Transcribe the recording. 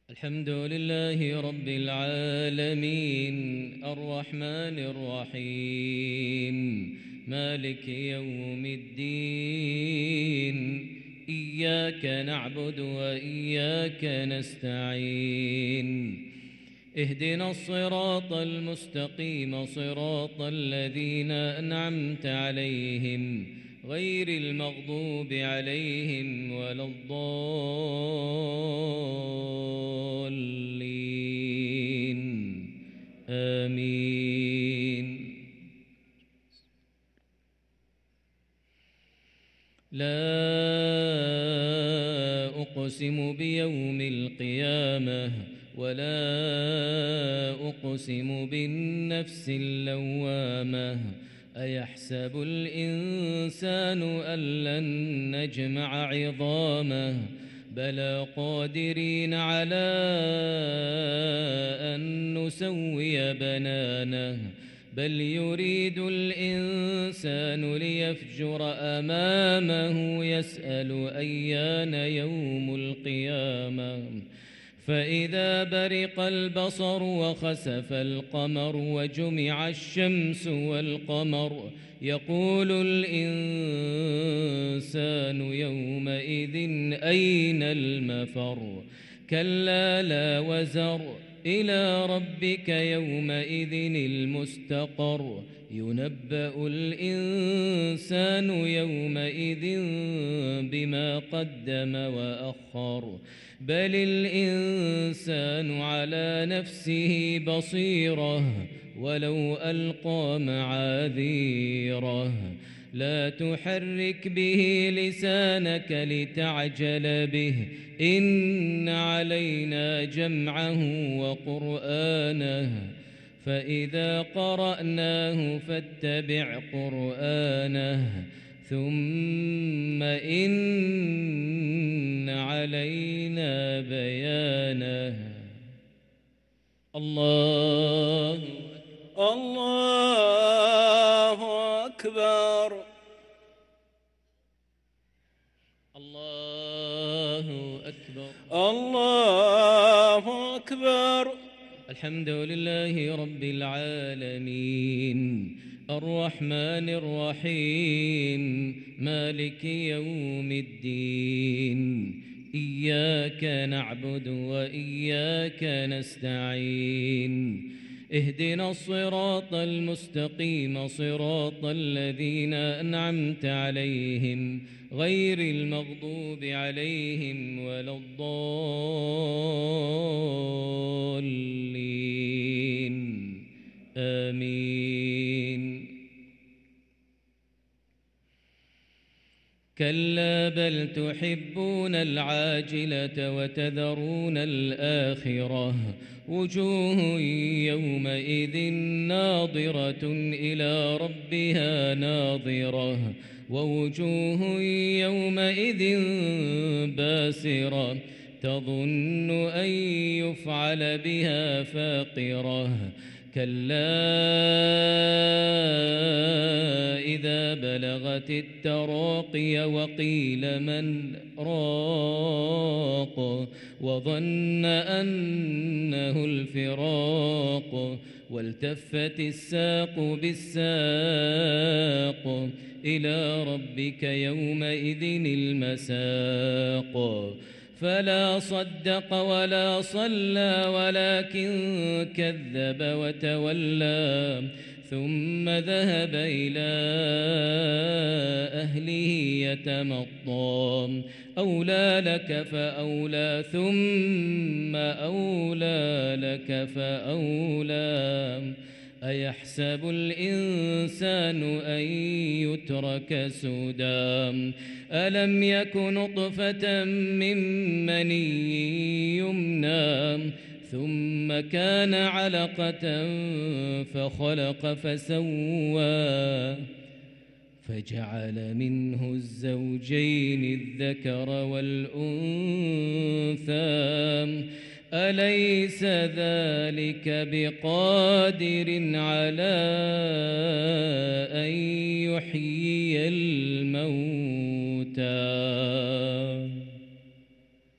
الحمد لله رب العالمين الرحمن الرحيم مالك يوم الدين إياك نعبد وإياك نستعين اهدنا الصراط المستقيم صراط الذين أنعمت عليهم غير المغضوب عليهم ولا الضالين آمين. لا أقسم بيوم القيامة ولا أقسم بالنفس اللوامة أيحسب الإنسان أن لن نجمع عظامه بلى قادرين على أن نسوي بنانه بل يريد الإنسان ليفجر أمامه يسأل أيان يوم القيامة فإذا برق البصر وخسف القمر وجمع الشمس والقمر يقول الإنسان يومئذ أين المفر كلا لا وزر إلى ربك يومئذ المستقر ينبأ الإنسان يومئذ بما قدم وأخر بل الإنسان على نفسه بصيرة ولو ألقى معاذيره لا تحرك به لسانك لتعجل به إن علينا جمعه وقرآنه فإذا قرأناه فاتبع قرآنه ثم إن علينا بيانه. الله أكبر. الله أكبر. الله أكبر. الحمد لله رب العالمين الرحمن الرحيم مالك يوم الدين إياك نعبد وإياك نستعين اهدنا الصراط المستقيم صراط الذين أنعمت عليهم غير المغضوب عليهم ولا الضالين آمين. كلا بل تحبون العاجلة وتذرون الآخرة وجوه يومئذ ناظرة إلى ربها ناظرة ووجوه يومئذ باسرة تظن أن يفعل بها فاقرة كلا إذا بلغت التراقي وقيل من راق وظن أنه الفراق والتفت الساق بالساق إلى ربك يومئذ المساق فلا صدق ولا صلى ولكن كذب وتولى ثم ذهب إلى أهله يتمطى أولى لك فأولى ثم أولى لك فأولى أيحسب الإنسان أن يترك سدى ألم يك نطفة من مني يمنى ثم كان علقة فخلق فسوى فجعل منه الزوجين الذكر والأنثى أليس ذلك بقادر على أن يحيي